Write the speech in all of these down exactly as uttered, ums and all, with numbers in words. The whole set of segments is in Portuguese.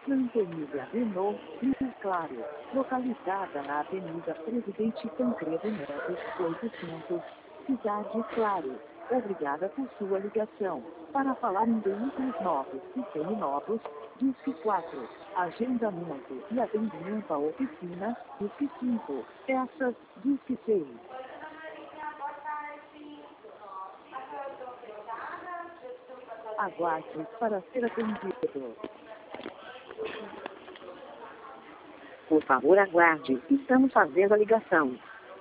Santa Emília Renault, Rio Claro, localizada na Avenida Presidente Tancredo Neves, oitocentos, Cidade Claro. Obrigada por sua ligação. Para falar em veículos novos e seminovos, disque quatro. Agendamento e atendimento à oficina, disque cinco. Peças, disque seis. Aguarde para ser atendido. Por favor, aguarde. Estamos fazendo a ligação.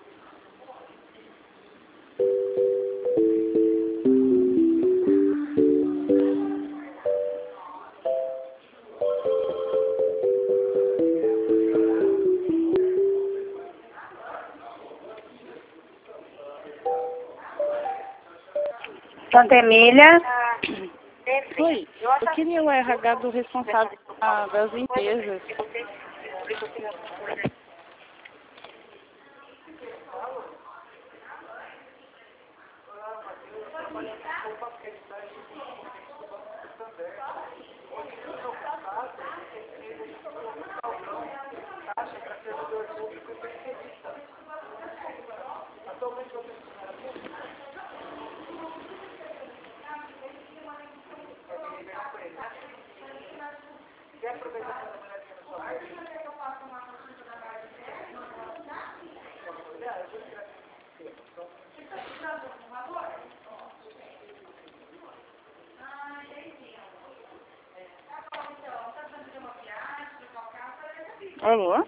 Santa Emília. Oi, eu queria o R H do responsável ah, das empresas. Alô?